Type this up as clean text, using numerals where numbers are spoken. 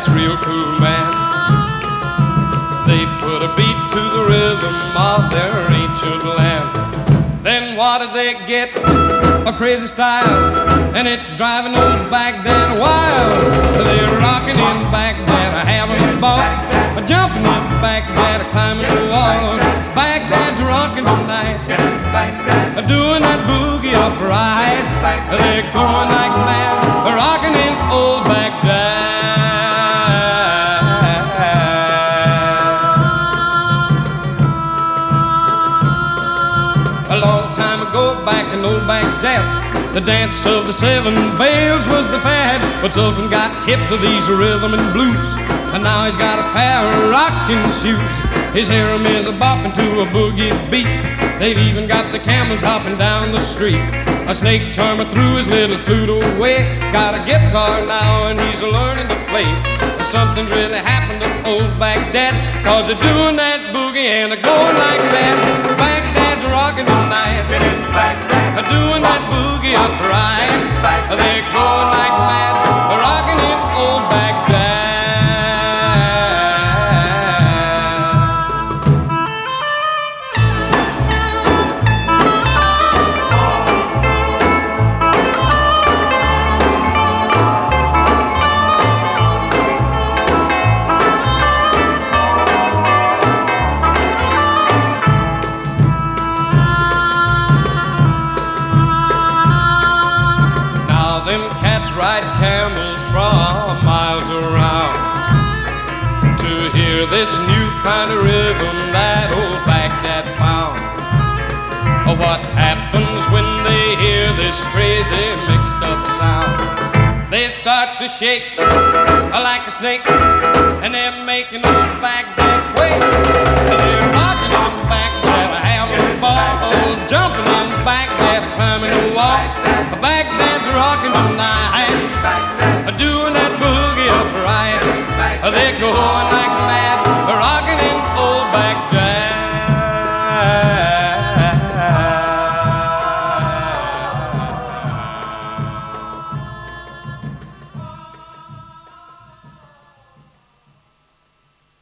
Baghdad's real cool, man. They put a beat to the rhythm of their ancient land. Then what did they get? A crazy style, and it's driving old Baghdad wild. They're rocking in Baghdad, having a ball, jumping in Baghdad, climbing the wall. Baghdad's rocking tonight, doing that boogie upright. They're going like mad, rocking in old Baghdad. A long time ago, back in old Baghdad, the dance of the seven veils was the fad. But Sultan got hip to these rhythm and blues, and now he's got a pair of rocking shoes. His harem is a bopping to a boogie beat. They've even got the camels hopping down the street. A snake charmer threw his little flute away. Got a guitar now and he's learning to play. Something's really happened to old Baghdad, 'cause they're doing that boogie and they're going like mad. Baghdad's rocking tonight, doing that boogie upright. They're going like mad, rocking in old Baghdad. Them cats ride camels from miles around to hear this new kind of rhythm that old Baghdad found. What happens when they hear this crazy mixed up sound? They start to shake like a snake, and they're making old Baghdad quake. They're rocking in Baghdad, having a ball, jumping in Baghdad, climbing the wall. Baghdad's rocking tonight, doing that boogie upright. They're going